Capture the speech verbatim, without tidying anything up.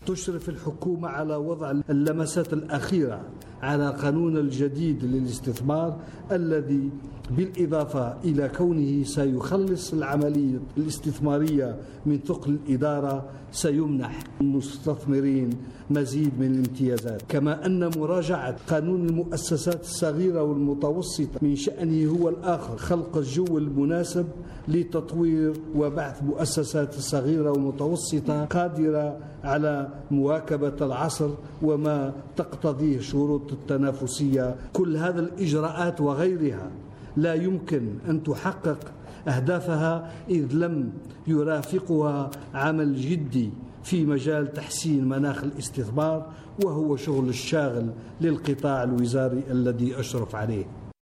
تشرف الحكومة على وضع اللمسات الأخيرة على قانون الجديد للاستثمار الذي بالإضافة إلى كونه سيخلص العملية الاستثمارية من ثقل الإدارة سيمنح المستثمرين مزيد من الامتيازات. كما أن مراجعة قانون المؤسسات الصغيرة والمتوسطة من شأنه هو الآخر خلق الجو المناسب لتطوير وبعث مؤسسات صغيرة ومتوسطة قادرة على مواكبة العصر وما تقتضيه شروط التنافسية. كل هذه الإجراءات وغيرها لا يمكن أن تحقق أهدافها إذ لم يرافقها عمل جدي في مجال تحسين مناخ الاستثمار، وهو شغل الشاغل للقطاع الوزاري الذي أشرف عليه.